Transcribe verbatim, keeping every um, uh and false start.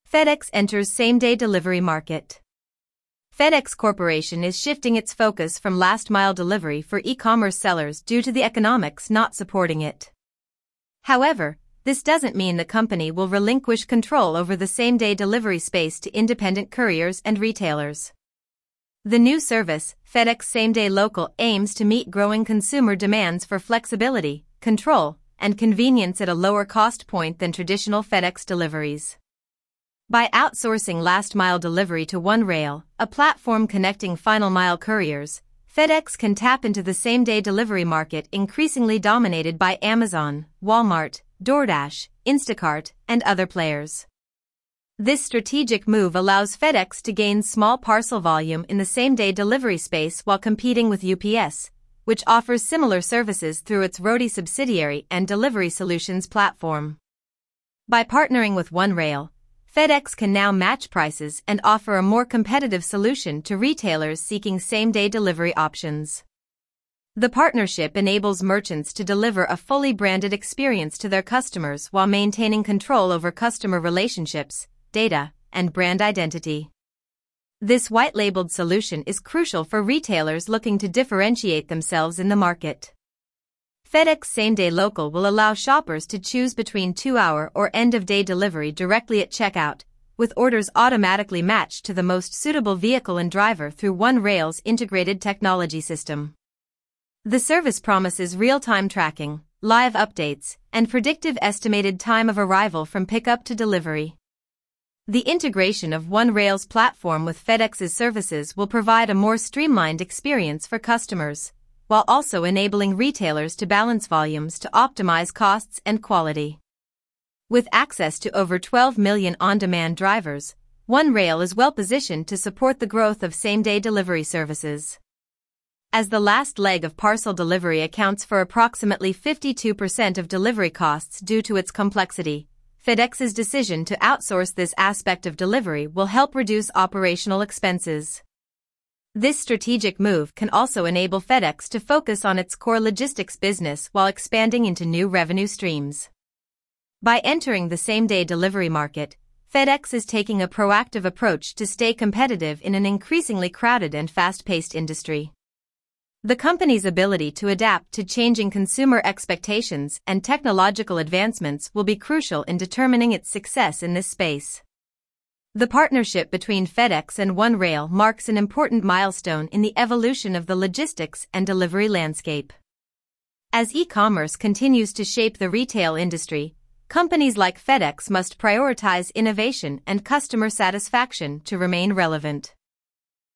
FedEx enters same-day delivery market. FedEx Corporation is shifting its focus from last-mile delivery for e-commerce sellers due to the economics not supporting it. However, this doesn't mean the company will relinquish control over the same-day delivery space to independent couriers and retailers. The new service, FedEx Same-Day Local, aims to meet growing consumer demands for flexibility, control, and convenience at a lower cost point than traditional FedEx deliveries. By outsourcing last-mile delivery to OneRail, a platform connecting final-mile couriers, FedEx can tap into the same-day delivery market increasingly dominated by Amazon, Walmart, DoorDash, Instacart, and other players. This strategic move allows FedEx to gain small parcel volume in the same-day delivery space while competing with U P S, which offers similar services through its Roadie subsidiary and Delivery Solutions platform. By partnering with OneRail, FedEx can now match prices and offer a more competitive solution to retailers seeking same-day delivery options. The partnership enables merchants to deliver a fully branded experience to their customers while maintaining control over customer relationships, data, and brand identity. This white-labeled solution is crucial for retailers looking to differentiate themselves in the market. FedEx Same-Day Local will allow shoppers to choose between two-hour or end-of-day delivery directly at checkout, with orders automatically matched to the most suitable vehicle and driver through OneRail's integrated technology system. The service promises real-time tracking, live updates, and predictive estimated time of arrival from pickup to delivery. The integration of OneRail's platform with FedEx's services will provide a more streamlined experience for customers, while also enabling retailers to balance volumes to optimize costs and quality. With access to over twelve million on-demand drivers, OneRail is well-positioned to support the growth of same-day delivery services. As the last leg of parcel delivery accounts for approximately fifty-two percent of delivery costs due to its complexity, FedEx's decision to outsource this aspect of delivery will help reduce operational expenses. This strategic move can also enable FedEx to focus on its core logistics business while expanding into new revenue streams. By entering the same-day delivery market, FedEx is taking a proactive approach to stay competitive in an increasingly crowded and fast-paced industry. The company's ability to adapt to changing consumer expectations and technological advancements will be crucial in determining its success in this space. The partnership between FedEx and OneRail marks an important milestone in the evolution of the logistics and delivery landscape. As e-commerce continues to shape the retail industry, companies like FedEx must prioritize innovation and customer satisfaction to remain relevant.